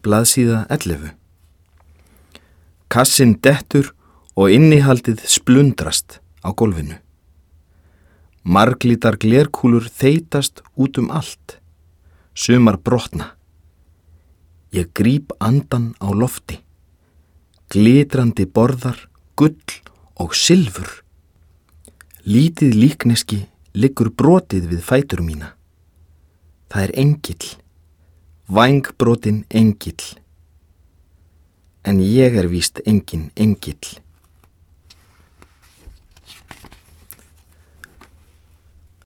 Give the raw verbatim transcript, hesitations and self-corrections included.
Blaðsíða ellefu. Kassinn dettur og innihaldið splundrast á gólfinu. Marglítar glerkúlur þeytast út um allt. Sumar brotna. Ég gríp andan á lofti. Glitrandi borðar, gull og silfur. Lítið líkneski liggur brotið við fætur mína. Það er engill. Vængbrotin engill. En ég er víst engin engill.